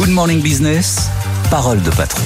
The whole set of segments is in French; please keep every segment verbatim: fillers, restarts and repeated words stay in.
Good Morning Business, parole de patron.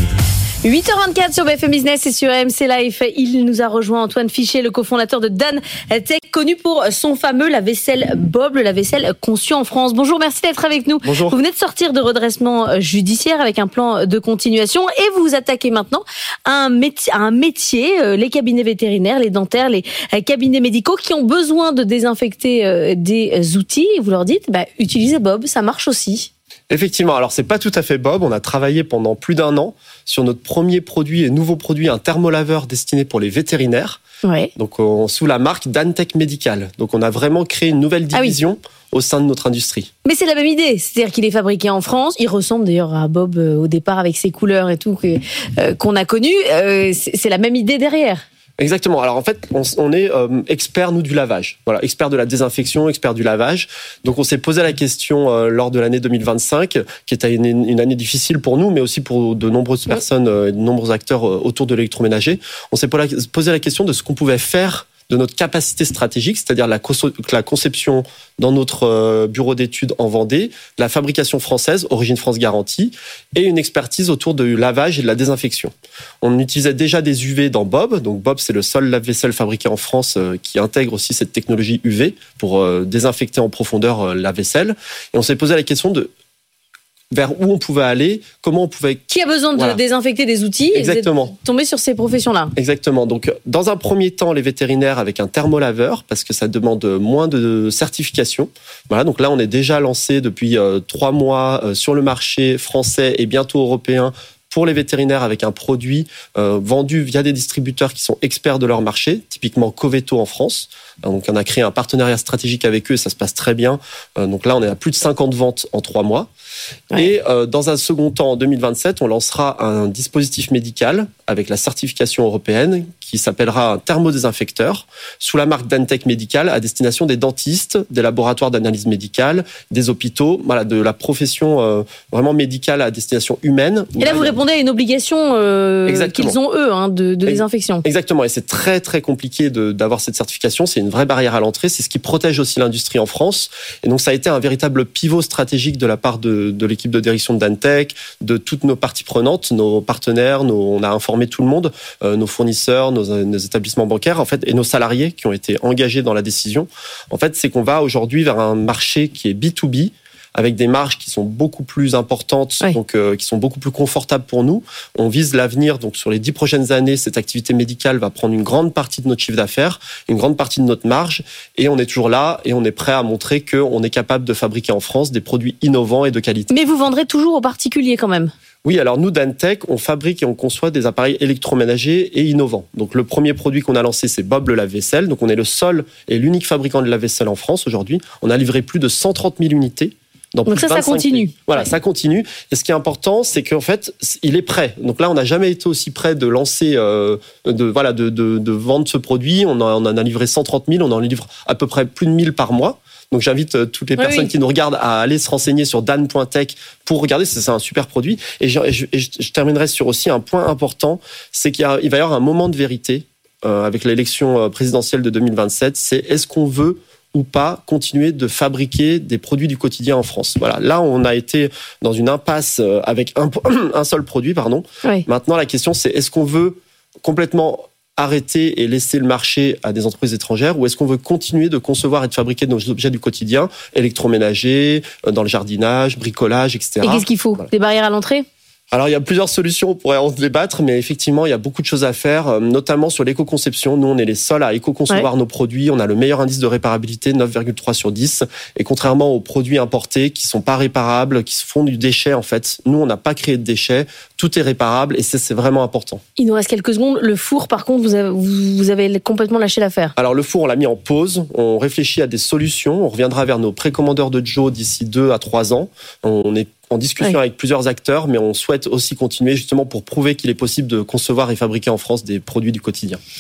huit heures vingt-quatre sur B F M Business et sur A M C Live. Il nous a rejoint Antoine Fichet, le cofondateur de Dantec, connu pour son fameux lave-vaisselle Bob, le lave-vaisselle conçu en France. Bonjour, merci d'être avec nous. Bonjour. Vous venez de sortir de redressement judiciaire avec un plan de continuation et vous vous attaquez maintenant à un métier, à un métier les cabinets vétérinaires, les dentaires, les cabinets médicaux qui ont besoin de désinfecter des outils. Et vous leur dites, bah, utilisez Bob, ça marche aussi. Effectivement, alors c'est pas tout à fait Bob. On a travaillé pendant plus d'un an sur notre premier produit et nouveau produit, un thermolaveur destiné pour les vétérinaires. Ouais. Donc on, sous la marque Dantec Médical. Donc on a vraiment créé une nouvelle division ah oui. au sein de notre industrie. Mais c'est la même idée, c'est-à-dire qu'il est fabriqué en France. Il ressemble d'ailleurs à Bob euh, au départ avec ses couleurs et tout que, euh, qu'on a connu. Euh, c'est, c'est la même idée derrière. Exactement. Alors en fait, on, on est euh, expert nous du lavage. Voilà, expert de la désinfection, expert du lavage. Donc on s'est posé la question euh, lors de l'année deux mille vingt-cinq, qui était une, une année difficile pour nous, mais aussi pour de nombreuses personnes, euh, de nombreux acteurs euh, autour de l'électroménager. On s'est posé la question de ce qu'on pouvait faire de notre capacité stratégique, c'est-à-dire la, conso- la conception dans notre euh, bureau d'études en Vendée, la fabrication française, Origine France Garantie, et une expertise autour du lavage et de la désinfection. On utilisait déjà des U V dans Bob, donc Bob c'est le seul lave-vaisselle fabriqué en France euh, qui intègre aussi cette technologie U V pour euh, désinfecter en profondeur euh, la vaisselle. Et on s'est posé la question de vers où on pouvait aller, comment on pouvait... Qui a besoin de voilà. désinfecter des outils. Exactement. Et vous êtes tombé sur ces professions-là. Exactement. Donc, dans un premier temps, les vétérinaires avec un thermolaveur, parce que ça demande moins de certification. Voilà. Donc là, on est déjà lancé depuis euh, trois mois euh, sur le marché français et bientôt européen pour les vétérinaires avec un produit euh, vendu via des distributeurs qui sont experts de leur marché, typiquement Coveto en France. Donc, on a créé un partenariat stratégique avec eux et ça se passe très bien. Euh, donc là, on est à plus de cinquante ventes en trois mois. Ouais. Et euh, dans un second temps, en deux mille vingt-sept, on lancera un dispositif médical avec la certification européenne qui s'appellera un thermodésinfecteur sous la marque Dantec Médical à destination des dentistes, des laboratoires d'analyse médicale, des hôpitaux, voilà, de la profession euh, vraiment médicale à destination humaine. Et là, vous répondez à une obligation euh, qu'ils ont eux hein, de, de désinfection. Exactement, et c'est très très compliqué de, d'avoir cette certification. C'est une vraie barrière à l'entrée. C'est ce qui protège aussi l'industrie en France. Et donc ça a été un véritable pivot stratégique de la part de, de l'équipe de direction de Dantec, de toutes nos parties prenantes, nos partenaires. Nos, on a informé tout le monde, euh, nos fournisseurs, nos, nos établissements bancaires, en fait, et nos salariés qui ont été engagés dans la décision. En fait, c'est qu'on va aujourd'hui vers un marché qui est B deux B, avec des marges qui sont beaucoup plus importantes, oui. donc euh, qui sont beaucoup plus confortables pour nous. On vise l'avenir, donc sur les dix prochaines années, cette activité médicale va prendre une grande partie de notre chiffre d'affaires, une grande partie de notre marge, et on est toujours là, et on est prêt à montrer qu'on est capable de fabriquer en France des produits innovants et de qualité. Mais vous vendrez toujours aux particuliers quand même ? Oui, alors nous, Dantec, on fabrique et on conçoit des appareils électroménagers et innovants. Donc le premier produit qu'on a lancé, c'est Bob le lave-vaisselle. Donc on est le seul et l'unique fabricant de lave-vaisselle en France aujourd'hui. On a livré plus de cent trente mille unités. Donc ça, ça continue. Pays. Voilà, ouais. ça continue. Et ce qui est important, c'est qu'en fait, il est prêt. Donc là, on n'a jamais été aussi près de lancer, euh, de voilà, de, de, de vendre ce produit. On, a, on en a livré cent trente mille. On en livre à peu près plus de mille par mois. Donc j'invite euh, toutes les oui, personnes oui. qui nous regardent à aller se renseigner sur dan point tech pour regarder. C'est, c'est un super produit. Et je, et je, et je terminerai sur aussi un point important, c'est qu'il y a, il va y avoir un moment de vérité euh, avec l'élection présidentielle de deux mille vingt-sept. C'est est-ce qu'on veut ou pas continuer de fabriquer des produits du quotidien en France. Voilà, là on a été dans une impasse avec un, un seul produit, pardon. Oui. Maintenant la question c'est est-ce qu'on veut complètement arrêter et laisser le marché à des entreprises étrangères ou est-ce qu'on veut continuer de concevoir et de fabriquer nos objets du quotidien, électroménager, dans le jardinage, bricolage, et cetera. Et qu'est-ce qu'il faut ? Des barrières à l'entrée ? Alors, il y a plusieurs solutions, on pourrait en débattre, mais effectivement, il y a beaucoup de choses à faire, notamment sur l'éco-conception. Nous, on est les seuls à éco-concevoir ouais. nos produits. On a le meilleur indice de réparabilité, neuf virgule trois sur dix. Et contrairement aux produits importés qui sont pas réparables, qui se font du déchet, en fait, nous, on n'a pas créé de déchets. Tout est réparable et c'est, c'est vraiment important. Il nous reste quelques secondes. Le four, par contre, vous avez, vous avez complètement lâché l'affaire. Alors, le four, on l'a mis en pause. On réfléchit à des solutions. On reviendra vers nos précommandeurs de Joe d'ici deux à trois ans. On est en discussion oui. avec plusieurs acteurs, mais on souhaite aussi continuer justement pour prouver qu'il est possible de concevoir et fabriquer en France des produits du quotidien.